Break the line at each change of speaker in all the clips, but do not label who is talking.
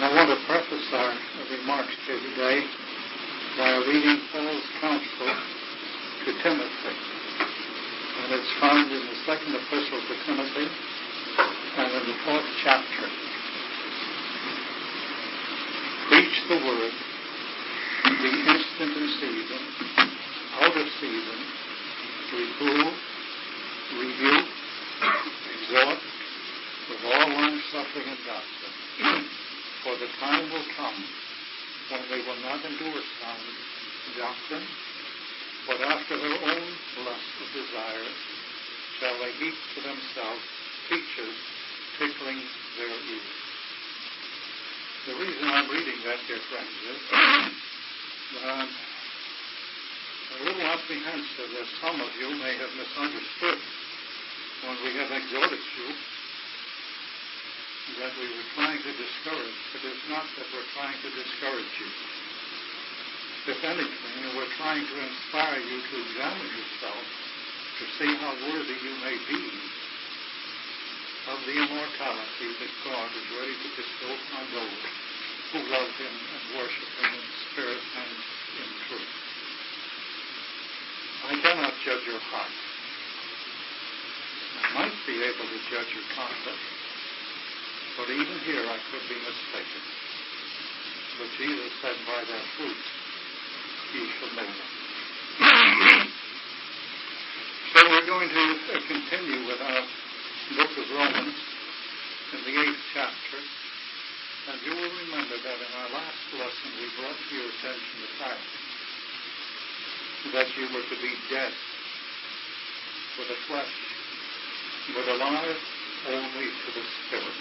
I want to preface our remarks here today by reading Paul's counsel to Timothy. And it's found in the second epistle to Timothy and in the 4th chapter. Preach the word, be instant in season, out of season, reprove, rebuke, exhort, with all long-suffering and doctrine. For the time will come when they will not endure sound doctrine, but after their own lustful desires shall they heap to themselves teachers tickling their ears. The reason I'm reading that, dear friends, is I'm a little apprehensive that some of you may have misunderstood when we have exhorted you that we were trying to discourage. It is not that we're trying to discourage you. If anything, we're trying to inspire you to examine yourself to see how worthy you may be of the immortality that God is ready to bestow upon those who love Him and worship Him in spirit and in truth. I cannot judge your heart. I might be able to judge your conduct, but even here I could be mistaken. But Jesus said, by their fruit ye shall know them. So we're going to continue with our book of Romans in the 8th chapter. And you will remember that in our last lesson we brought to your attention the fact that you were to be dead for the flesh, but alive only to the Spirit.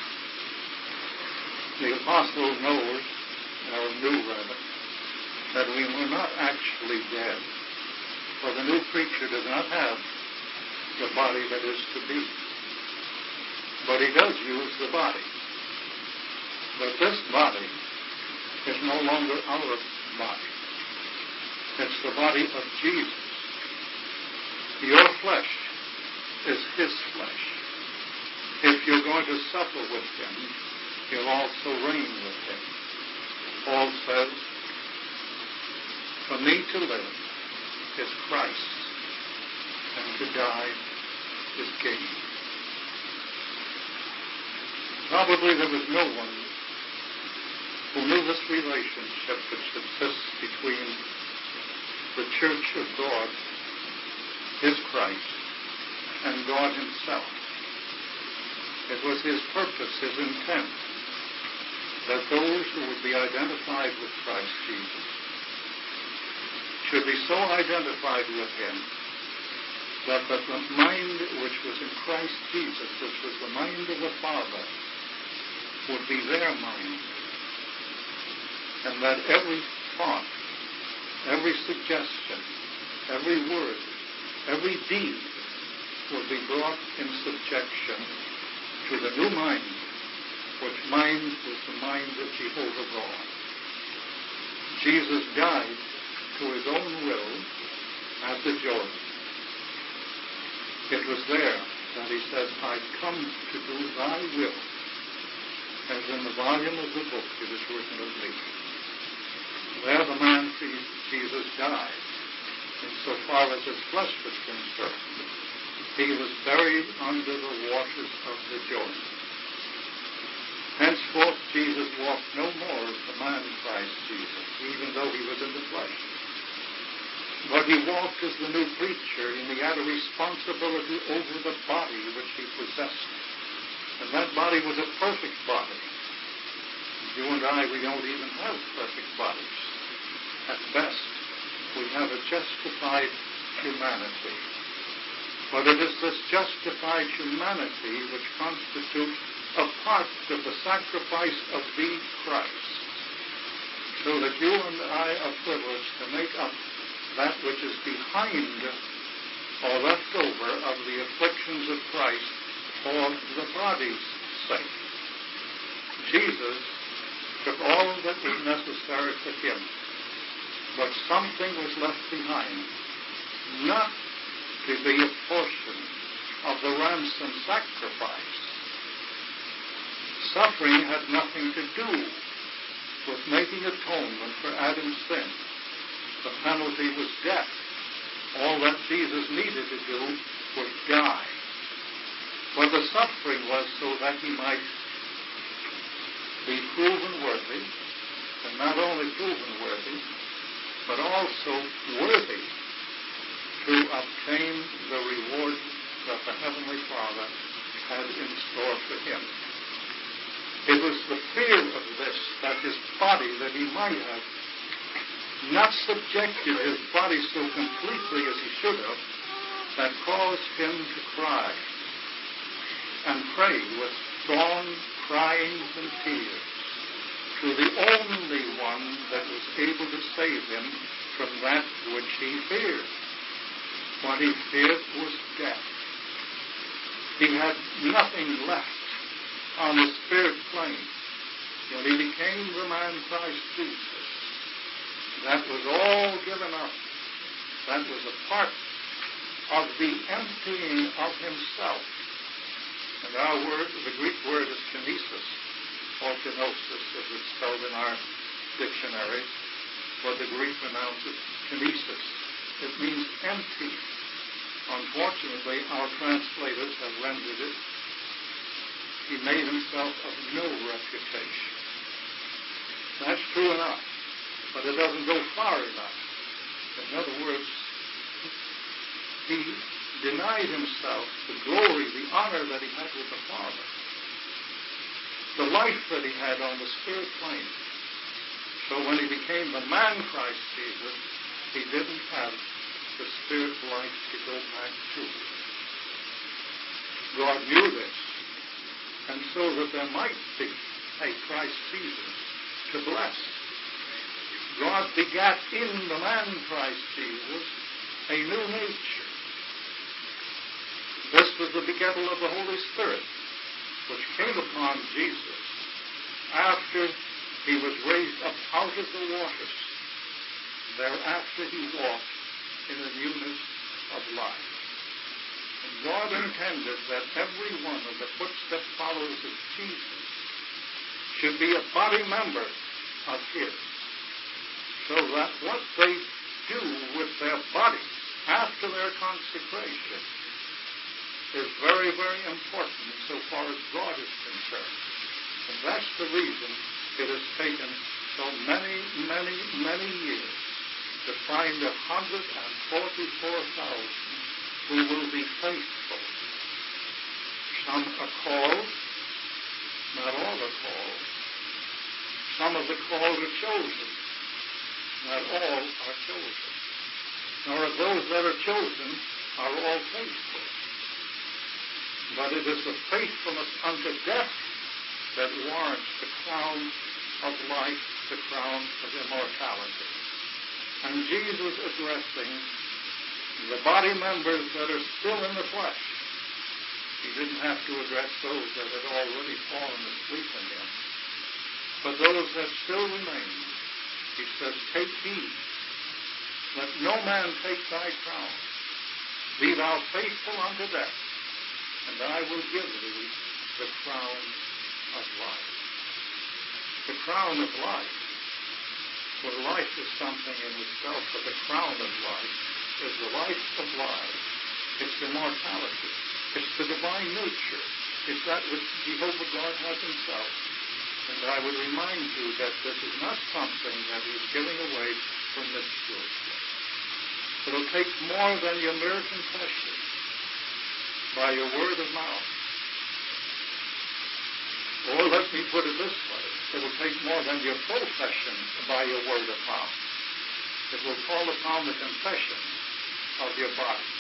The apostle knows, or knew rather, that we were not actually dead, for the new creature does not have the body that is to be. But he does use the body. But this body is no longer our body. It's the body of Jesus. Your flesh is His flesh. If you're going to suffer with Him, He'll also reign with Him. Paul says, for me to live is Christ, and to die is gain. Probably there was no one who knew this relationship which exists between the Church of God, His Christ, and God Himself. It was His purpose, His intent, that those who would be identified with Christ Jesus should be so identified with Him that the mind which was in Christ Jesus, which was the mind of the Father, would be their mind, and that every thought, every suggestion, every word, every deed would be brought in subjection to the new mind, which mind was the mind of Jehovah God. Jesus died to His own will at the Jordan. It was there that He said, I come to do thy will, as in the volume of the book it is written of me. There the man Jesus died, insofar as his flesh was concerned. He was buried under the waters of the Jordan. Henceforth, Jesus walked no more as the man Christ Jesus, even though He was in the flesh. But He walked as the new creature, and He had a responsibility over the body which He possessed. And that body was a perfect body. You and I, we don't even have perfect bodies. At best, we have a justified humanity. But it is this justified humanity which constitutes a part of the sacrifice of the Christ, so that you and I are privileged to make up that which is behind or left over of the afflictions of Christ for the body's sake. Jesus took all that was necessary for Him, but something was left behind, not to be a portion of the ransom sacrifice. Suffering had nothing to do with making atonement for Adam's sin. The penalty was death. All that Jesus needed to do was die. But the suffering was so that he might be proven worthy, and not only proven worthy, but also worthy to obtain the reward that the Heavenly Father had in store for him. It was the fear of this, that his body, that he might have not subjected his body so completely as he should have, that caused him to cry and pray with strong cryings and tears to the only one that was able to save him from that which he feared. What he feared was death. He had nothing left on the spirit plane when he became the man Christ Jesus. That was all given up. That was a part of the emptying of himself. And our word, the Greek word is kinesis, or kenosis, as it's spelled in our dictionary, but the Greek pronounces kinesis. It means empty. Unfortunately, our translators have rendered it, he made himself of no reputation. That's true enough, but it doesn't go far enough. In other words, he denied himself the glory, the honor that he had with the Father, the life that he had on the spirit plane. So when he became the man Christ Jesus, he didn't have the spirit life to go back to. God knew this, and so that there might be a Christ Jesus to bless. God begat in the man Christ Jesus a new nature. This was the begettal of the Holy Spirit, which came upon Jesus after he was raised up out of the waters. Thereafter he walked in the newness of life. And God intended that every one of the footstep followers of Jesus should be a body member of his, so that what they do with their bodies after their consecration is very, very important so far as God is concerned. And that's the reason it has taken so many years to find 144,000 who will be faithful. Some are called, not all are called. Some of the called are chosen, not all are chosen. Nor of those that are chosen are all faithful. But it is the faithfulness unto death that warrants the crown of life, the crown of immortality. And Jesus addressing the body members that are still in the flesh. He didn't have to address those that had already fallen asleep in him. But those that still remain, he says, take heed. Let no man take thy crown. Be thou faithful unto death, and I will give thee the crown of life. The crown of life. For life is something in itself, but the crown of life is the life of life. It's immortality. It's the divine nature. It's that which Jehovah God has himself. And I would remind you that this is not something that he's giving away from this church. It'll take more than your mere confession by your word of mouth. Or let me put it this way. It will take more than your profession by your word of mouth. It will call upon the confession of your body.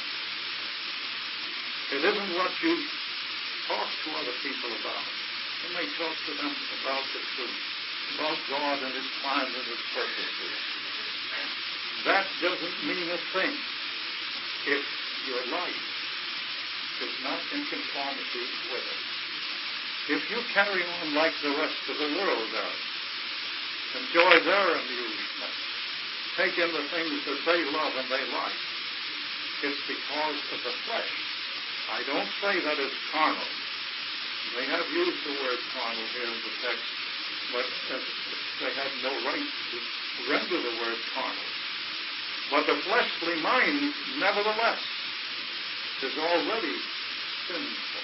It isn't what you talk to other people about. You may talk to them about the truth, about God and his plans and his purposes. That doesn't mean a thing if your life is not in conformity with it. If you carry on like the rest of the world does, enjoy their amusement, take in the things that they love and they like, it's because of the flesh. I don't say that it's carnal, They have used the word carnal here in the text, but they had no right to render the word carnal. But the fleshly mind, nevertheless, is already sinful.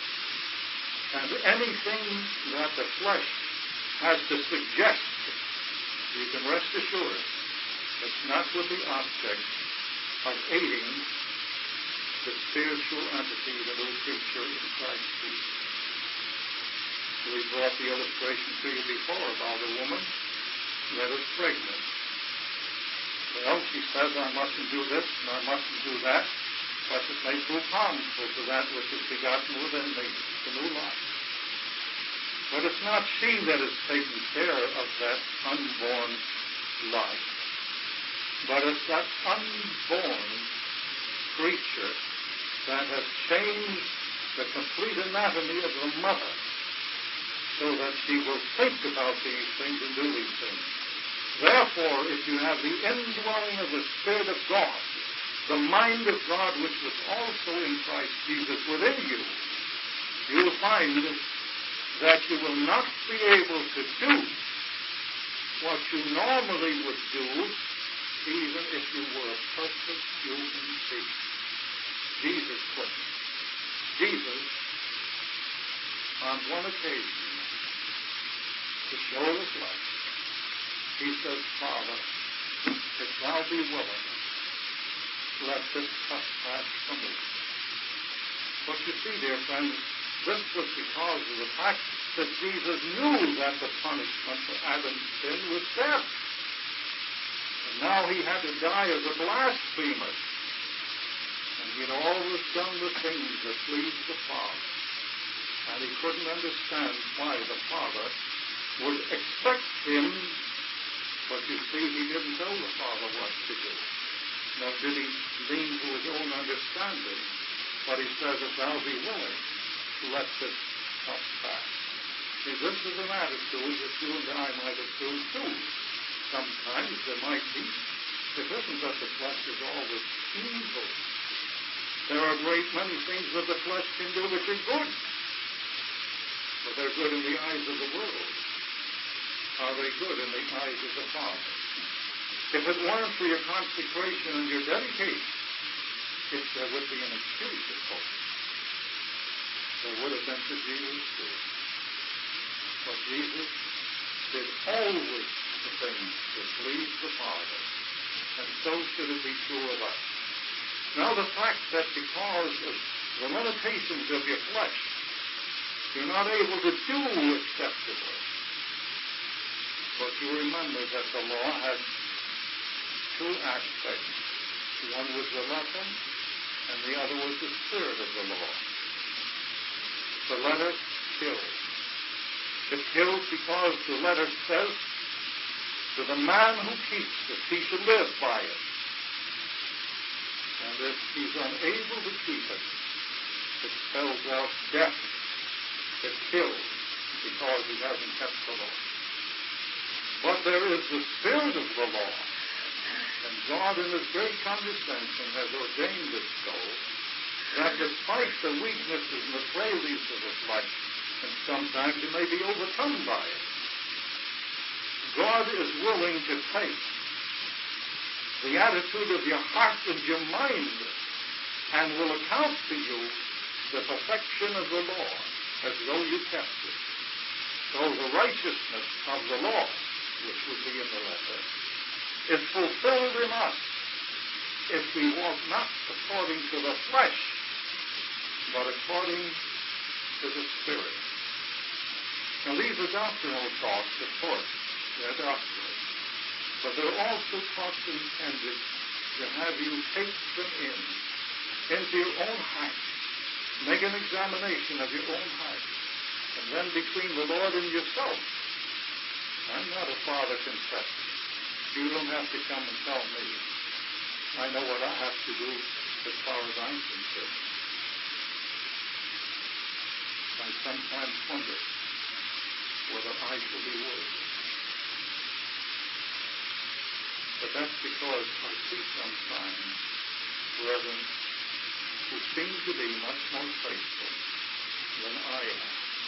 And anything that the flesh has to suggest, you can rest assured, it's not with the object of aiding the spiritual entity, the new creature in Christ Jesus. We brought the illustration to you before about a woman that is pregnant. Well, she says, I mustn't do this and I mustn't do that, but it may prove harmful to that which is begotten within me, the new life. But it's not she that is taking care of that unborn life, but it's that unborn creature that has changed the complete anatomy of the mother so that she will think about these things and do these things. Therefore, if you have the indwelling of the Spirit of God, the mind of God which was also in Christ Jesus within you, you'll find that you will not be able to do what you normally would do even if you were a perfect human being. Jesus couldn't. Jesus, on one occasion, to show the flesh, he said, Father, if thou be willing, let this cup pass from me. But you see, dear friends, this was because of the fact that Jesus knew that the punishment for Adam's sin was death. And now he had to die as a blasphemer. And he had always done the things that pleased the Father. And he couldn't understand why the Father would expect him, but you see, he didn't tell the Father what to do. Nor did he lean to his own understanding. But he says, if thou be willing, let this cup pass. See, this is an attitude that you and I might assume too. Sometimes there might be. It isn't that the flesh is always evil. There are a great many things that the flesh can do which are good. But they're good in the eyes of the world. Are they good in the eyes of the Father? If it weren't for your consecration and your dedication, if there would be an excuse, of course, there would have been for Jesus too. But Jesus did always the things that pleased the Father, and so should it be true of us. Now the fact that because of the limitations of your flesh, you're not able to do acceptably. But you remember that the law had two aspects. One was the letter, and the other was the spirit of the law. The letter kills. It kills because the letter says to the man who keeps it, he should live by it. And if he's unable to keep it, it spells out death. It kills because he hasn't kept the law. But there is the spirit of the law. And God in his great condescension has ordained it so that despite the weaknesses and the frailties of the flesh, and sometimes you may be overcome by it, God is willing to take the attitude of your heart and your mind and will account to you the perfection of the law as though you kept it. So the righteousness of the law, which would be in the letter, is fulfilled in us if we walk not according to the flesh, but according to the Spirit. Now these are doctrinal talks, of course. They're doctrinal. But they're also talks intended to have you take them into your own heart. Make an examination of your own heart. And then between the Lord and yourself, I'm not a father confessor. You don't have to come and tell me. I know what I have to do as far as I'm concerned. I sometimes wonder whether I shall be worthy. But that's because I see sometimes brethren who seem to be much more faithful than I am.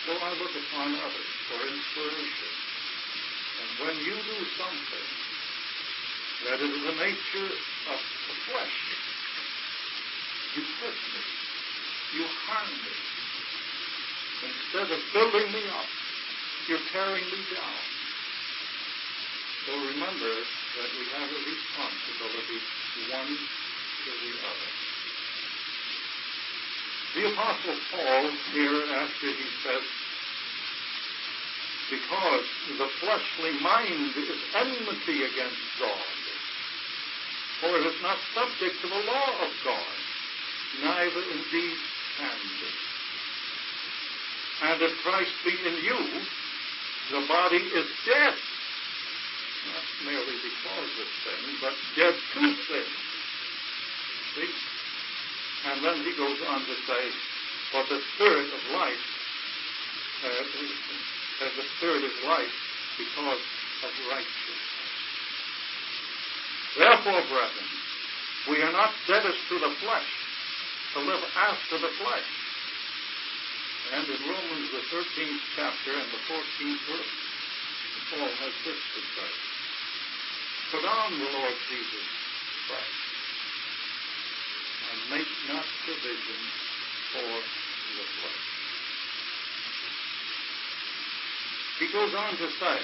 So I look upon others for inspiration. And when you do something that is the nature of the flesh, you hurt me. You harm me. Instead of building me up, you're tearing me down. So remember that we have a responsibility one to the other. The Apostle Paul here, after he says, because the fleshly mind is enmity against God, for it is not subject to the law of God, neither indeed can be. And if Christ be in you, the body is dead, not merely because of sin, but dead to sin. See? And then he goes on to say, but the Spirit of life, the Spirit is life because of righteousness. Therefore, brethren, we are not debtors to the flesh, to live after the flesh. And in Romans, the 13th chapter and the 14th verse, Paul has this to say. Put on the Lord Jesus Christ, and make not provision for the flesh. He goes on to say,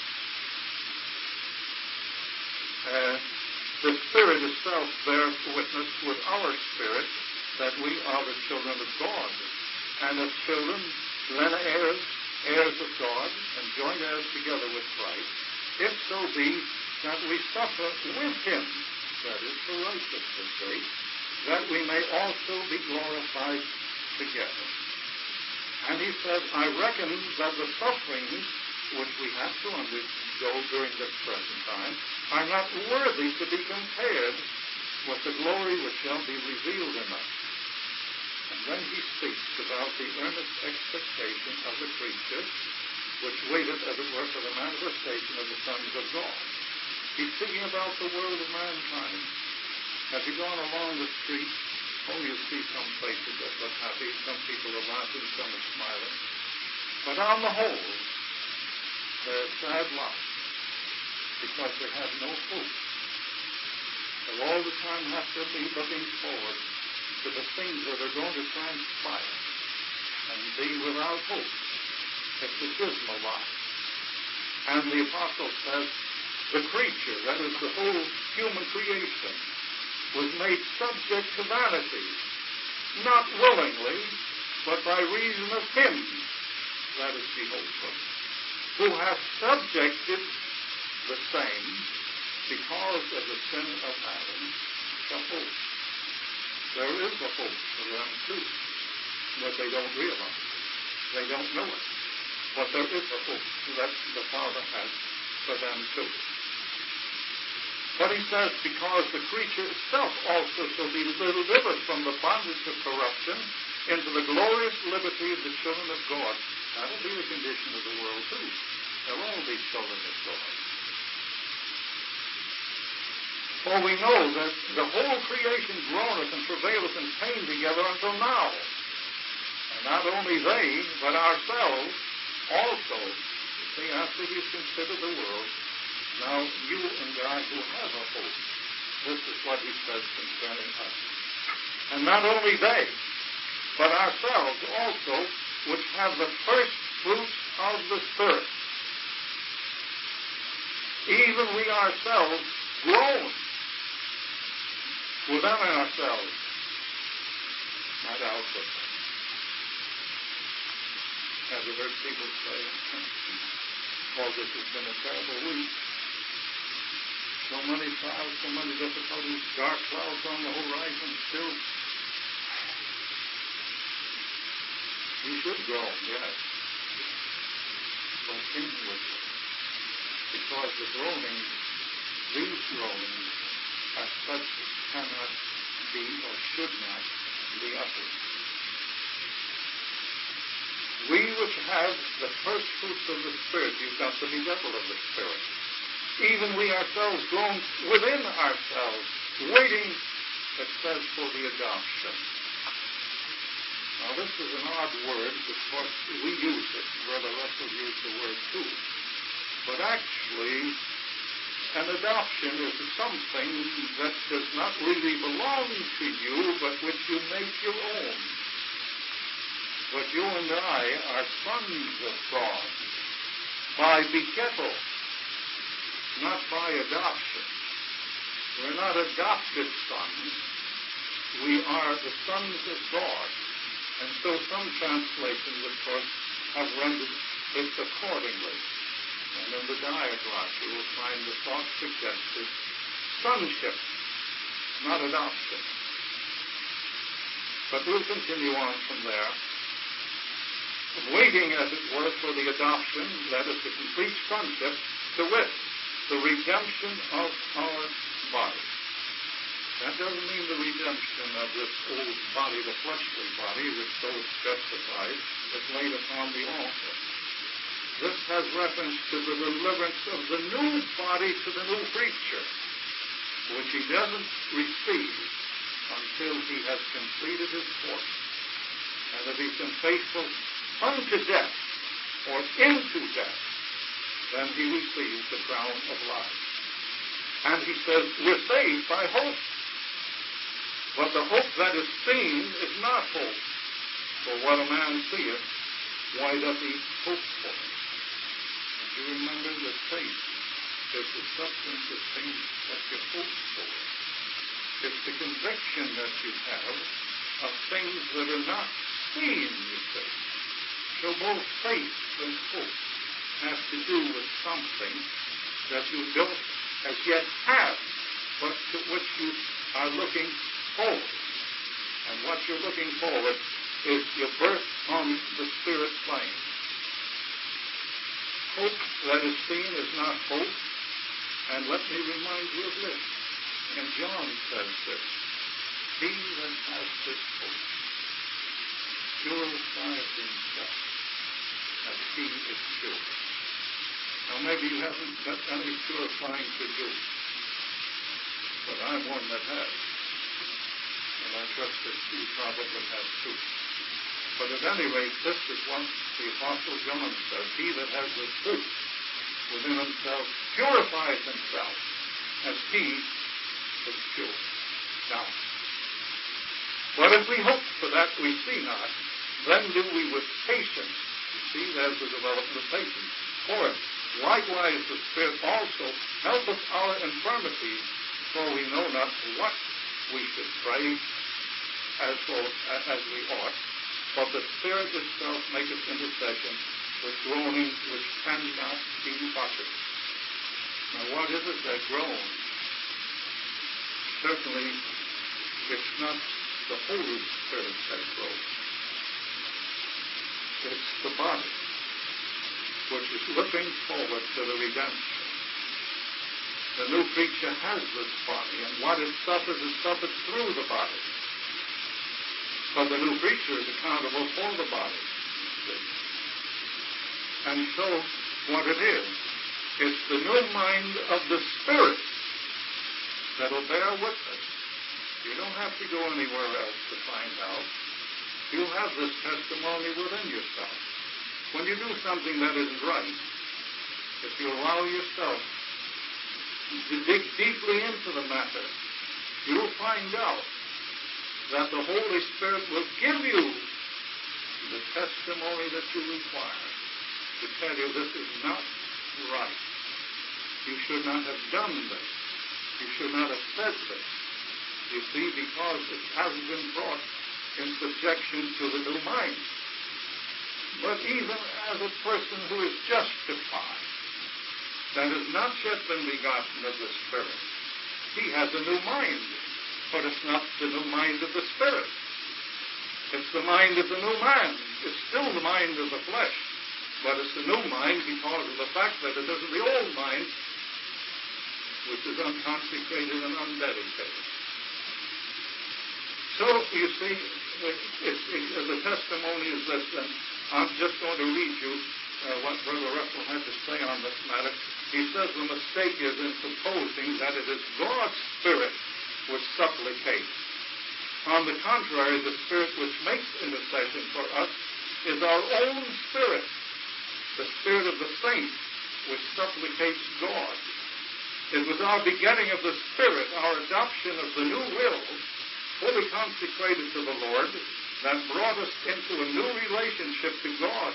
the Spirit itself bears witness with our spirit that we are the children of God. And as children, then heirs, heirs of God, and joint heirs together with Christ, if so be that we suffer with him, that is the righteousness sake, that we may also be glorified together. And he says, I reckon that the sufferings which we have to undergo during this present time are not worthy to be compared with the glory which shall be revealed in us. And then he speaks about the earnest expectation of the creature, which waiteth, as it were, for the manifestation of the sons of God. He's speaking about the world of mankind. As you've gone along the street, you see some places that look happy, some people are laughing, some are smiling. But on the whole, they're a sad lot, because they have no hope. They all the time have to be looking forward to the things that are going to transpire and be without hope. It's a dismal lot. And the apostle says, the creature, that is the whole human creation, was made subject to vanity, not willingly, but by reason of him, that is Jehovah, who hath subjected the same because of the sin of Adam to hope. There is a hope for them too, but they don't realize it. They don't know it. But there is a hope that the Father has for them too. But he says, because the creature itself also shall be delivered from the bondage of corruption into the glorious liberty of the children of God. That'll be the condition of the world too. They'll all be children of God. For we know that the whole creation groaneth and travaileth in pain together until now. And not only they, but ourselves also. You see, after you consider the world, now you and I who have a hope, this is what he says concerning us. And not only they, but ourselves also, which have the first fruits of the Spirit. Even we ourselves groan within ourselves, not outwardly. Have you heard people say, oh, this has been a terrible week. So many trials, so many difficulties, dark clouds on the horizon still. You should groan, yes. But inwardly. Because the groaning, these groanings, are such as cannot be or should not be uttered. We which have the first fruits of the Spirit, you've got to be rebel of the Spirit. Even we ourselves groan within ourselves, waiting, it says, for the adoption. Now, this is an odd word. Of course, we use it. Brother Russell used the word too. But actually, an adoption is something that does not really belong to you, but which you make your own. But you and I are sons of God by begettal, not by adoption. We're not adopted sons. We are the sons of God. And so some translations, of course, have rendered it accordingly. And in the diaglott, you will find the thought suggested sonship, not adoption. But we'll continue on from there. Waiting, as it were, for the adoption, that is the complete sonship, to wit, the redemption of our body. That doesn't mean the redemption of this old body, the fleshly body, which though it's justified, is laid upon the altar. This has reference to the deliverance of the new body to the new creature, which he doesn't receive until he has completed his course. And if he's been faithful unto death, or into death, then he receives the crown of life. And he says, we're saved by hope. But the hope that is seen is not hope. For what a man seeth, why doth he hope for? And you remember that faith is the substance of things that you hope for. It's the conviction that you have of things that are not seen, you see. So both faith and hope have to do with something that you don't as yet have, but to which you are looking forward. And what you're looking forward is your birth on the spirit plane. Hope that is seen is not hope. And let me remind you of this. And John says this. He that has this hope purifies himself as he is pure. Now maybe you haven't got any purifying to do. But I'm one that has. And I trust that you probably have too. But at any rate, this is what the Apostle John says. He that has the truth within himself purifies himself as he is pure. Now, but if we hope for that we see not, then do we with patience. You see, there's the development of patience. For likewise the Spirit also helpeth our infirmities, for we know not what we should pray as we ought, but the Spirit itself maketh intercession with groanings which cannot be uttered. Now what is it that groans? Certainly it's not the Holy Spirit that groans. It's the body, which is looking forward to the redemption. The new creature has this body, and what it suffers through the body. But the new creature is accountable for the body. And so, what it is, it's the new mind of the Spirit that will bear witness. You don't have to go anywhere else to find out. You have this testimony within yourself. When you do something that isn't right, if you allow yourself to dig deeply into the matter, you'll find out that the Holy Spirit will give you the testimony that you require to tell you this is not right. You should not have done this. You should not have said this. You see, because it hasn't been brought in subjection to the new mind. But even as a person who is justified, that has not yet been begotten of the Spirit, he has a new mind. But it's not the new mind of the Spirit. It's the mind of the new man. It's still the mind of the flesh. But it's the new mind because of the fact that it isn't the old mind, which is unconsecrated and undedicated. So, you see, the testimony is this, and I'm just going to read you what Brother Russell had to say on this matter. He says the mistake is in supposing that it is God's Spirit which supplicates. On the contrary, the Spirit which makes intercession for us is our own spirit, the spirit of the saint, which supplicates God. It was our begetting of the Spirit, our adoption of the new will, fully consecrated to the Lord, that brought us into a new relationship to God,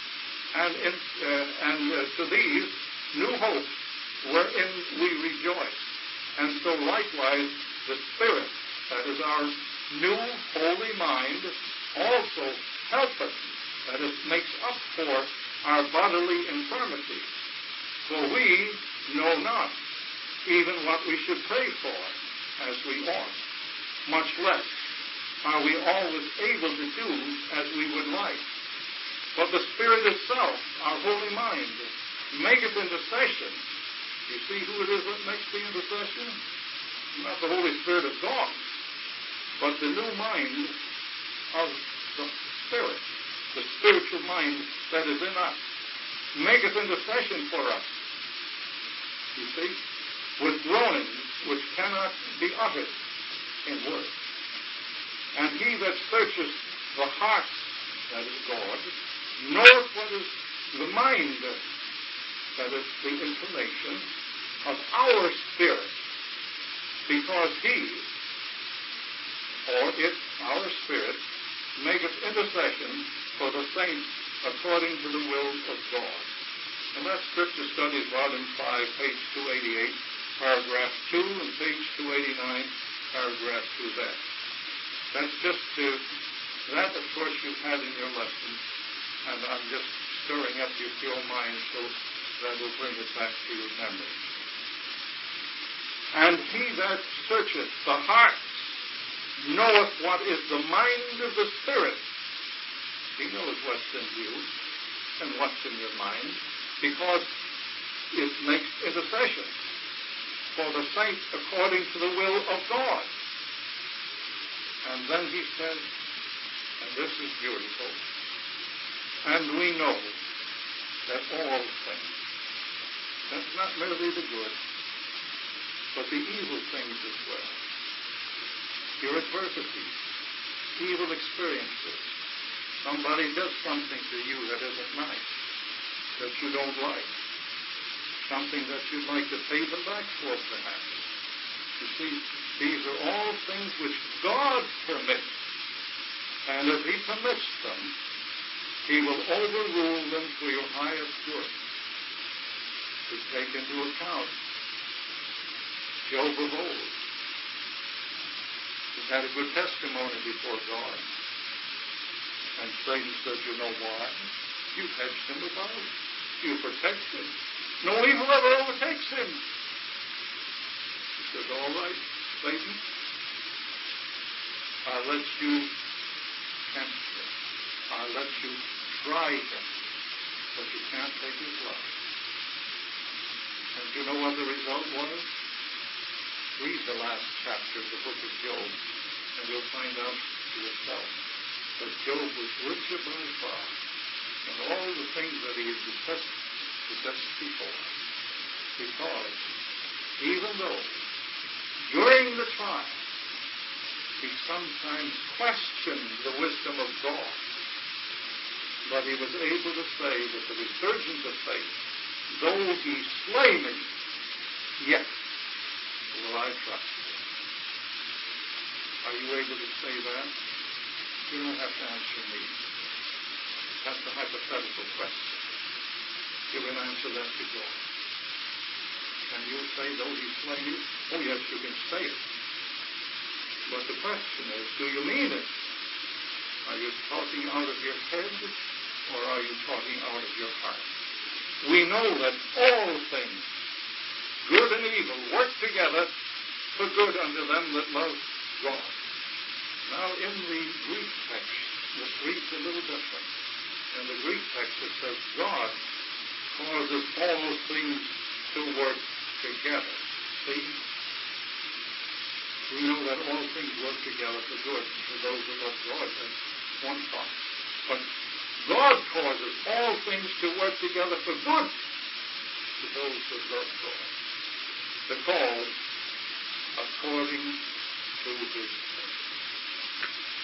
and to these new hopes wherein we rejoice. And so likewise, the Spirit, that is our new holy mind, also helps us, that is, makes up for our bodily infirmity. For we know not even what we should pray for as we ought, much less are we always able to do as we would like. But the Spirit itself, our holy mind, maketh intercession. You see who it is that makes the intercession? Not the Holy Spirit of God, but the new mind of the Spirit, the spiritual mind that is in us, maketh intercession for us. You see, with groanings which cannot be uttered in words. And he that searcheth the hearts, that is God, knoweth what is the mind, that is the inclination of our spirit, because he, or it, our spirit, maketh intercession for the saints according to the will of God. And that's Scripture Studies, Volume 5, page 288, paragraph 2, and page 289, paragraph 2 there. That's just that, of course, you've had in your lesson, and I'm just stirring up your pure mind so that will bring it back to your memory. And he that searcheth the heart knoweth what is the mind of the Spirit. He knows what's in you and what's in your mind, because it makes intercession for the saints according to the will of God. And then he says, and this is beautiful, and we know that all things, that's not merely the good, but the evil things as well, your adversities, evil experiences, somebody does something to you that isn't nice, that you don't like, something that you'd like to pay them back for, perhaps. You see, these are all things which God permits. And if he permits them, he will overrule them for your highest good. To take into account Job of old. He had a good testimony before God. And Satan said, you know why? You hedged him about. You protect him. No evil ever overtakes him. He said, all right, Satan, I'll let you tempt him. I'll let you try him. But you can't take his life. And you know what the result was? Read the last chapter of the book of Job, and you'll find out for yourself that Job was richer by far in all the things that he had possessed before. Because even though during the trial he sometimes questioned the wisdom of God, but he was able to say with the resurgence of faith, though he slay me, yet will I trust him. Are you able to say that? You don't have to answer me. That's a hypothetical question. You can answer that to God. And you'll say, though he slay me, oh yes, you can say it. But the question is, do you mean it? Are you talking out of your head, or are you talking out of your heart? We know that all things, good and evil, work together for good unto them that love God. Now, in the Greek text, this reads a little different. In the Greek text, it says, God causes all things to work together. See? We know that all things work together for good for those who love God. That's one thought. But God causes all things to work together for good to those who love God. Because according to his will.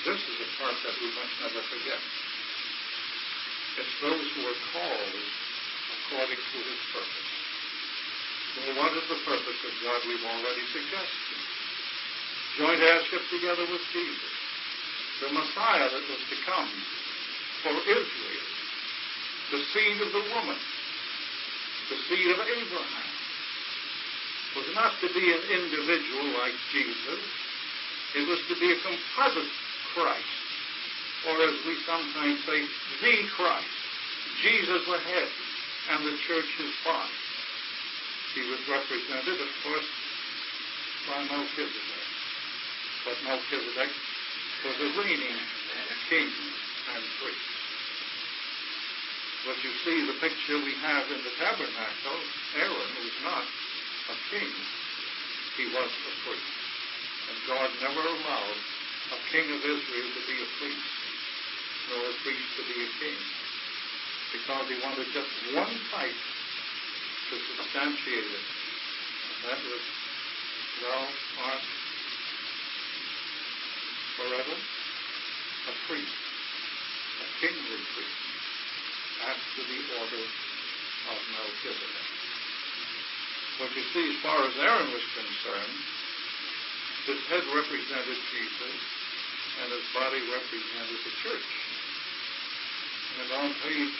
This is the part that we must never forget. It's those who are called according to his purpose. Well, what is the purpose of God? We've already suggested. Joint heirship together with Jesus. The Messiah that was to come for Israel. The seed of the woman. The seed of Abraham. Was not to be an individual like Jesus. It was to be a composite Christ. Or as we sometimes say, the Christ. Jesus the head and the church his body. He was represented, of course, by Melchizedek. But Melchizedek was a reigning king and priest. But you see, the picture we have in the tabernacle, Aaron was not a king. He was a priest. And God never allowed a king of Israel to be a priest, nor a priest to be a king, because he wanted just one type to substantiate it. And that was, thou art forever a priest, a kingly priest, after the order of Melchizedek. But you see, as far as Aaron was concerned, his head represented Jesus, and his body represented the church. And on page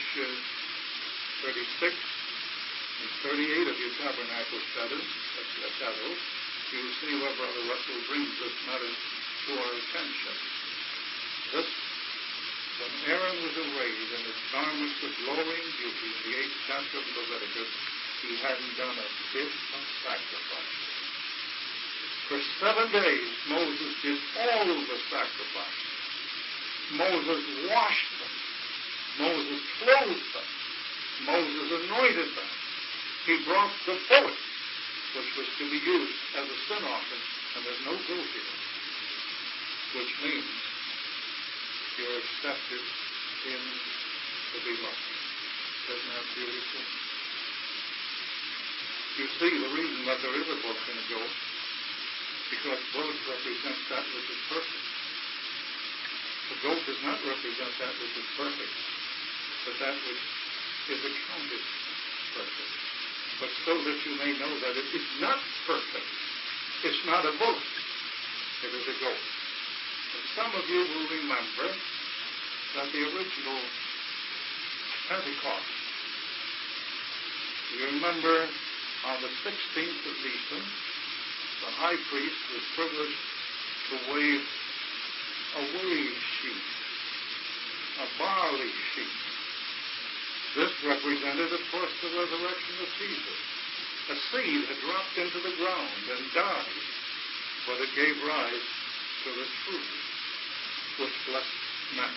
36 and 38 of your tabernacle shadows, you will see where Brother Russell brings this matter to our attention. This, when Aaron was arrayed in his garments of glory and beauty in the 8th chapter of Leviticus, he hadn't done a bit of sacrifice. For 7 days, Moses did all the sacrifice. Moses washed them. Moses clothed them. Moses anointed them. He brought the bullock, which was to be used as a sin offering, and there's no goat here, which means you're accepted in the beloved. Isn't that beautiful? You see, the reason that there is a bullock and a goat, because bullock represents that which is perfect. The goat does not represent that which is perfect, but that which is accounted perfect. But so that you may know that it is not perfect. It's not a bullock. It is a goat. And some of you will remember that the original Pentecost, you remember on the 16th of Nisan, the high priest was privileged to wave a wave sheet, a barley sheet. This represented, of course, the resurrection of Jesus. A seed had dropped into the ground and died, but it gave rise to the fruit which blessed man.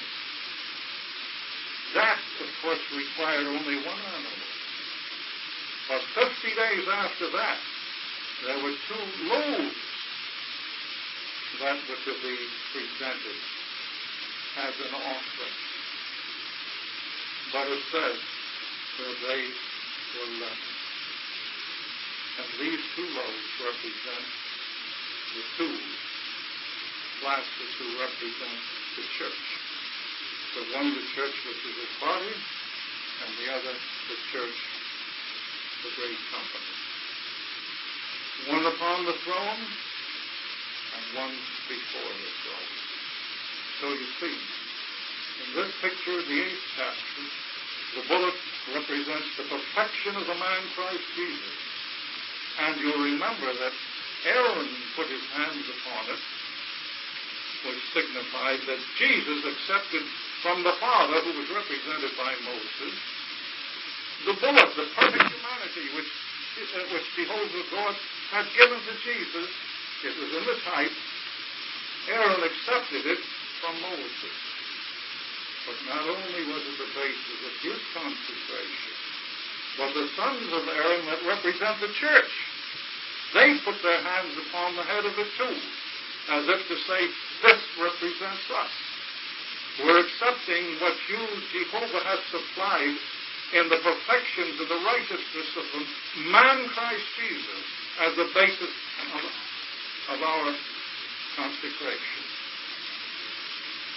That, of course, required only one animal. But 50 days after that, there were 2 loaves that were to be presented as an offering. But it says that they were left. And these 2 loaves represent the 2 classes who represent the church. The one, the church which is his body, and the other, the church, the great company. One upon the throne, and one before the throne. So you see, in this picture of the 8th chapter, the bullock represents the perfection of the man Christ Jesus. And you'll remember that Aaron put his hands upon it, which signified that Jesus accepted from the Father, who was represented by Moses, the bullock, the perfect humanity, which Jehovah God had given to Jesus. It was in the type. Aaron accepted it from Moses. But not only was it the basis of his consecration, but the sons of Aaron that represent the church, they put their hands upon the head of it too, as if to say, this represents us. We're accepting what you, Jehovah, has supplied in the perfections of the righteousness of the man Christ Jesus as the basis of our consecration.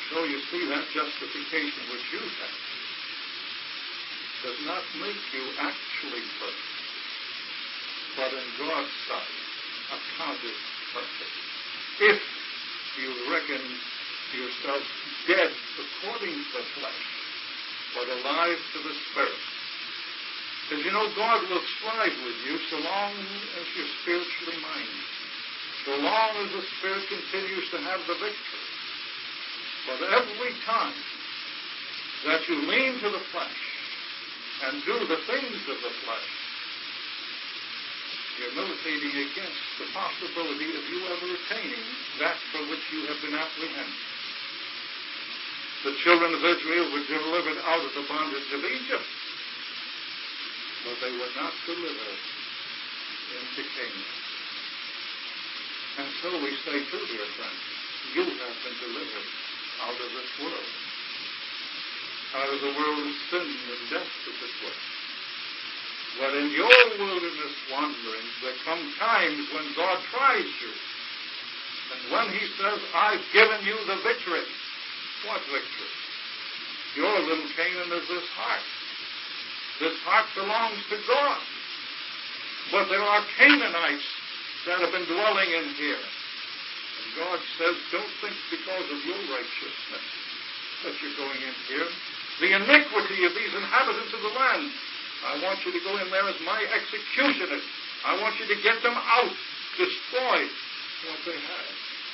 So you see, that justification which you have does not make you actually perfect, but in God's sight, accounted perfect. If you reckon yourself dead according to the flesh, but alive to the Spirit. Because you know, God will strive with you so long as you're spiritually minded, so long as the Spirit continues to have the victory. But every time that you lean to the flesh and do the things of the flesh, you're militating against the possibility of you ever attaining that for which you have been apprehended. The children of Israel were delivered out of the bondage of Egypt, but they were not delivered into Canaan. And so we say too, dear friends, you have been delivered out of this world, out of the world of sin and death, as it were. But in your wilderness wanderings, there come times when God tries you. And when he says, I've given you the victory. What victory? Your little Canaan is this heart. This heart belongs to God. But there are Canaanites that have been dwelling in here. And God says, don't think because of your righteousness that you're going in here. The iniquity of these inhabitants of the land, I want you to go in there as my executioners. I want you to get them out, destroy what they have.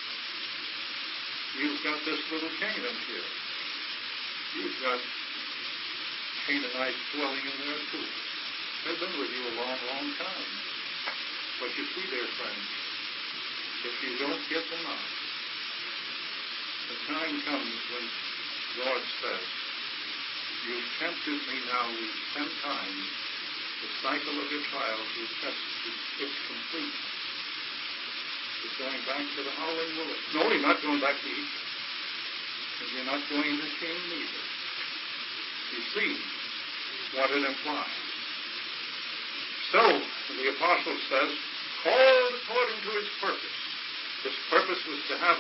You've got this little Canaan here. You've got Canaanites dwelling in there too. They've been with you a long, long time. But you see, dear friends, if you don't get them out, the time comes when God says, you've tempted me now these 10 times. The cycle of your trials is tested. It's complete. You're going back to the howling wilderness. No, you're not going back to Egypt. And you're not going to Canaan either. You see what it implies. So, the apostle says, called according to his purpose. His purpose was to have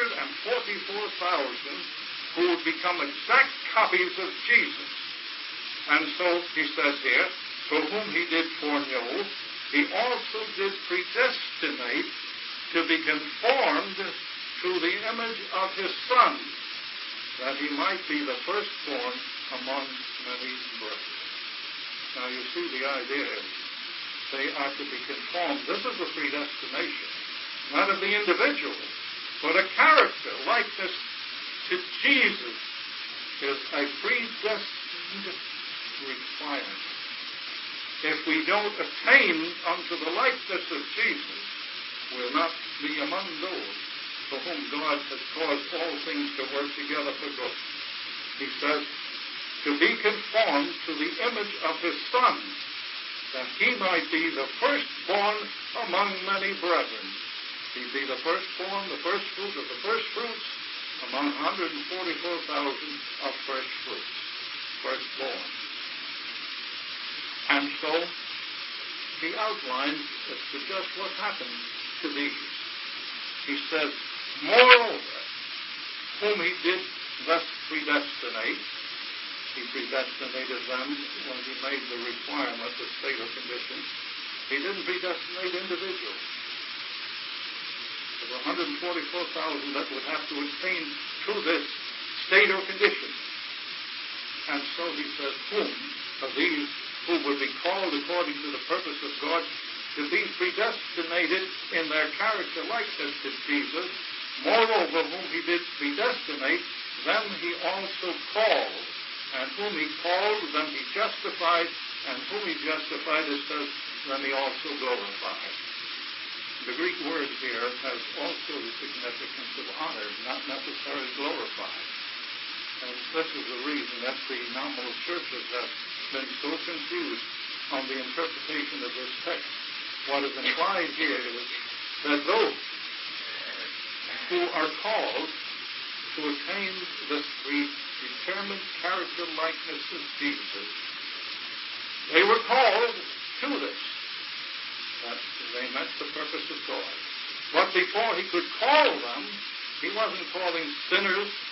144,000 who would become exact copies of Jesus. And so, he says here, to whom he did foreknow, he also did predestinate to be conformed to the image of his Son, that he might be the firstborn among many brethren. Now you see the idea is, they are to be conformed. This is a predestination, not of the individual, but a character likeness to Jesus is a predestined requirement. If we don't attain unto the likeness of Jesus, we'll not be among those for whom God has caused all things to work together for good. He says, to be conformed to the image of his Son, that he might be the firstborn among many brethren. He'd be the firstborn, the first fruit of the first fruits, among 144,000 of first fruits, firstborn. And so, he outlines as to just what happened to these. He says, moreover, whom he did thus predestinate, he predestinated them when he made the requirement, the state or condition. He didn't predestinate individuals. There were 144,000 that would have to attain to this state or condition. And so he says, whom of these who would be called according to the purpose of God to be predestinated in their character likeness to Jesus, moreover, whom he did predestinate, them he also called. And whom he called, them he justified, and whom he justified, it says, them he also glorified. The Greek word here has also the significance of honored, not necessarily glorified. And this is the reason that the nominal churches have been so confused on the interpretation of this text. What is implied here is that those who are called to attain this predetermined character likeness of Jesus, they were called to this. That they met the purpose of God. But before he could call them, he wasn't calling sinners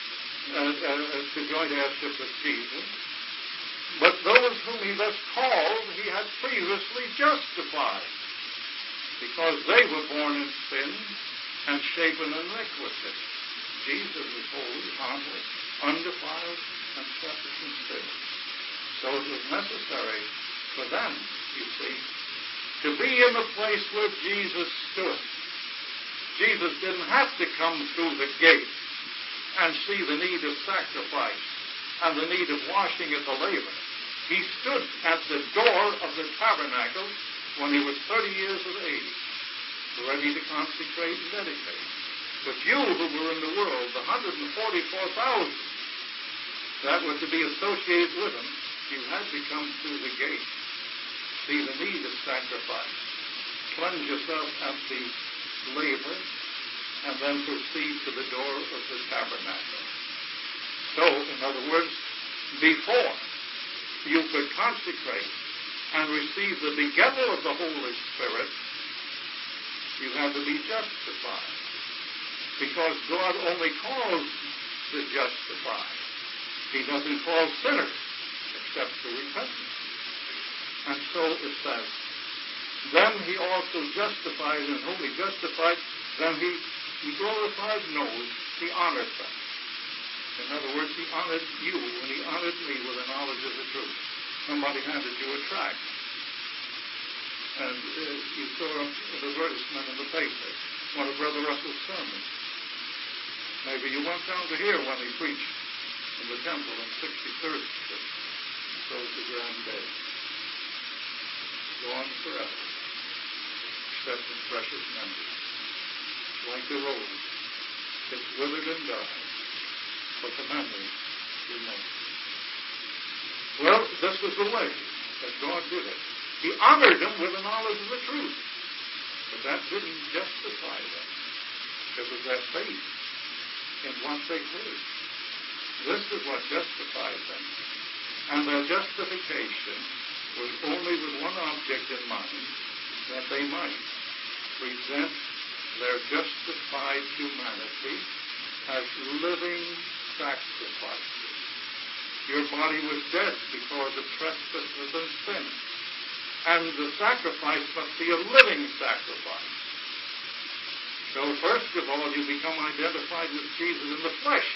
to joint heirship with Jesus. But those whom he thus called, he had previously justified, because they were born in sin and shapen in iniquity. Jesus was holy, harmless, undefiled, and separate from sin. So it was necessary for them, you see, to be in the place where Jesus stood. Jesus didn't have to come through the gate and see the need of sacrifice and the need of washing at the laver. He stood at the door of the tabernacle when he was 30 years of age, ready to consecrate and dedicate. But you who were in the world, the 144,000 that were to be associated with him, you had to come through the gate, see the need of sacrifice, cleanse yourself at the laver, and then proceed to the door of the tabernacle. So, in other words, before you could consecrate and receive the begettal of the Holy Spirit, you had to be justified. Because God only calls the justified. He doesn't call sinners except to repentance. And so it says, then he also justified, and whom he justified, then he glorified knows, he honored them. In other words, he honored you, and he honored me with the knowledge of the truth. Somebody handed you a tract, and you saw an advertisement in the paper, one of Brother Russell's sermons. Maybe you went down to hear when he preached in the temple on 63rd Street. So was the grand day. Gone forever, except in precious memories. Like the rose, it's withered and died, but the memory remains. Well, this was the way that God did it. He honored them with the knowledge of the truth, but that didn't justify them. It was their faith in what they heard. This is what justified them. And their justification was only with one object in mind, that they might present their justified humanity as living sacrifices. Your body was dead because of trespasses and sin. And the sacrifice must be a living sacrifice. So first of all, you become identified with Jesus in the flesh.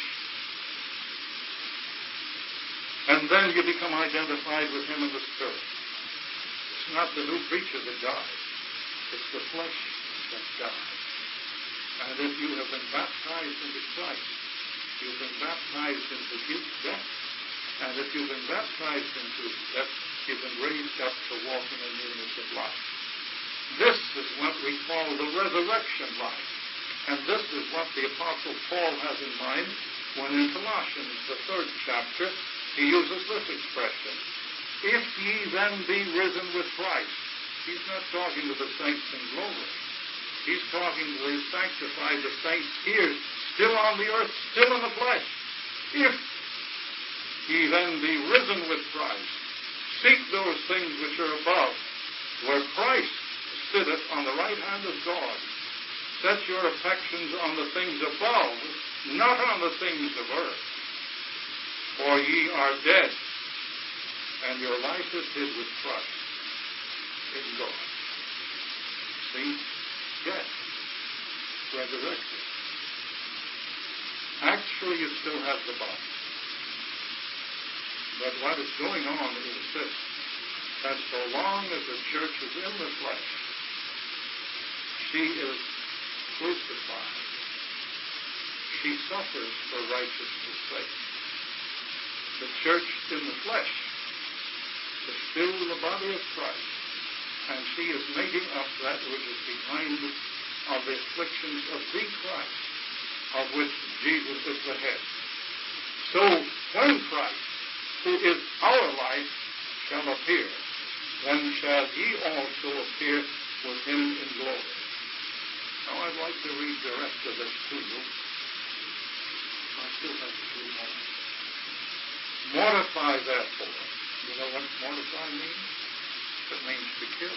And then you become identified with him in the spirit. It's not the new creature that dies. It's the flesh that dies. And if you have been baptized into Christ, you've been baptized into his death. And if you've been baptized into his death, you've been raised up to walk in the newness of life. This is what we call the resurrection life. And this is what the Apostle Paul has in mind when in Colossians, the 3rd chapter, he uses this expression. If ye then be risen with Christ. He's not talking to the saints in glory. He's talking to the sanctified, the saints here, still on the earth, still in the flesh. If ye then be risen with Christ, seek those things which are above, where Christ sitteth on the right hand of God. Set your affections on the things above, not on the things of earth. For ye are dead, and your life is hid with Christ in God. See? Dead. Resurrected. Actually, you still have the body. But what is going on is this, that so long as the church is in the flesh, she is crucified. She suffers for righteousness' sake. The church in the flesh is still the body of Christ, and she is making up that which is behind of the afflictions of the Christ, of which Jesus is the head. So when Christ, who is our life, shall appear, then shall ye also appear with him in glory. Now I'd like to read the rest of this to you. I still have a few moments. Mortify therefore. You know what mortify means? It means to kill.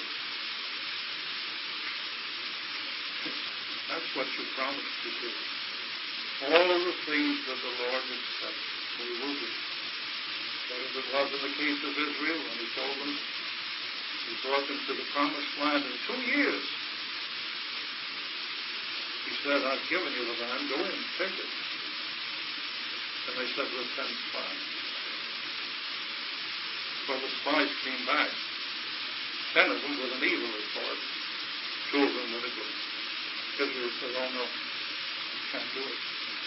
That's what you promised to do. all the things that the Lord had said we will do. But as it was in the case of Israel, when he told them, he brought them to the promised land in 2 years. He said, I've given you the land, go in, take it. And they said, we'll send spies. So the spies came back. 10 of them with an evil report, 2 of them with a good. Israel said, oh no, can't do it.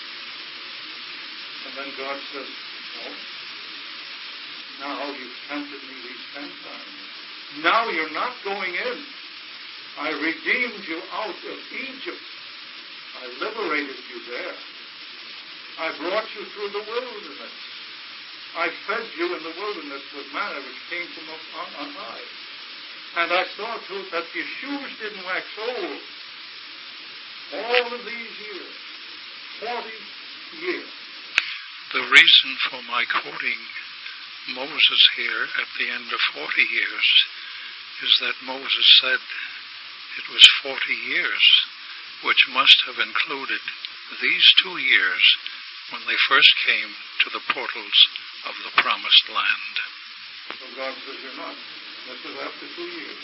And then God says, no, now you've tempted me these 10 times. Now you're not going in. I redeemed you out of Egypt. I liberated you there. I brought you through the wilderness. I fed you in the wilderness with manna which came from up on high. And I saw to it that your shoes didn't wax old. All of these years, 40 years.
The reason for my quoting Moses here at the end of 40 years is that Moses said it was 40 years, which must have included these 2 years when they first came to the portals of the promised land.
So God says you're not. This is after 2 years.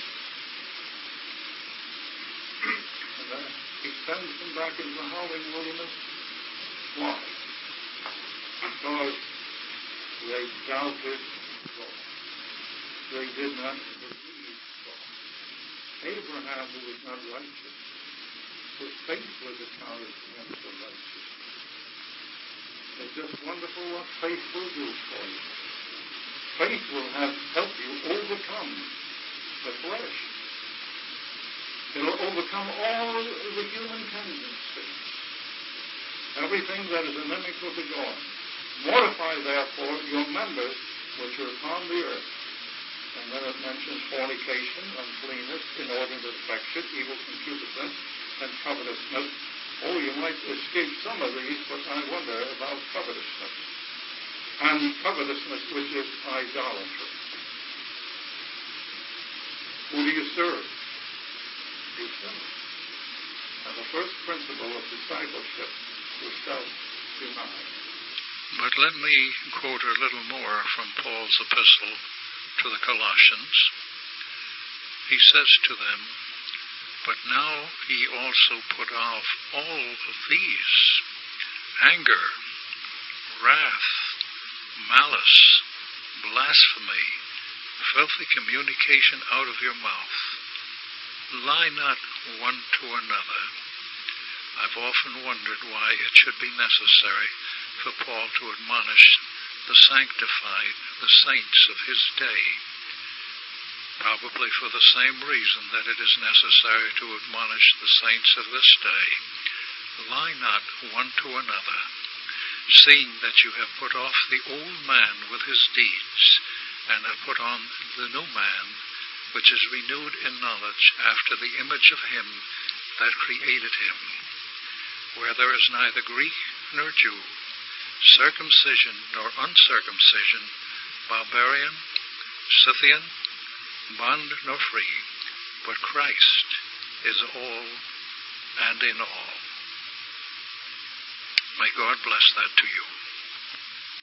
And then he sends them back into the howling wilderness. Why? Because they doubted God. They did not believe God. Abraham, who was not righteous, his faith was accounted to him for righteousness. It's just wonderful what faith will do for you. Faith will help you overcome the flesh. It'll overcome all the human tendencies. Everything that is inimical to God. Mortify, therefore, your members which are upon the earth. And then it mentions fornication, uncleanness, inordinate affection, evil concupiscence, and covetousness. Oh, you might escape some of these, but I wonder about covetousness. And covetousness, which is idolatry. Who do you serve? Yourself. And the first principle of discipleship is self-denial.
But let me quote a little more from Paul's epistle to the Colossians. He says to them, but now ye also put off all of these: anger, wrath, malice, blasphemy, filthy communication out of your mouth. Lie not one to another. I've often wondered why it should be necessary for Paul to admonish the sanctified, the saints of his day. Probably for the same reason that it is necessary to admonish the saints of this day. Lie not one to another, seeing that you have put off the old man with his deeds, and have put on the new man, which is renewed in knowledge after the image of him that created him, where there is neither Greek nor Jew, circumcision nor uncircumcision, barbarian, Scythian, bond nor free, but Christ is all and in all. May God bless that to you.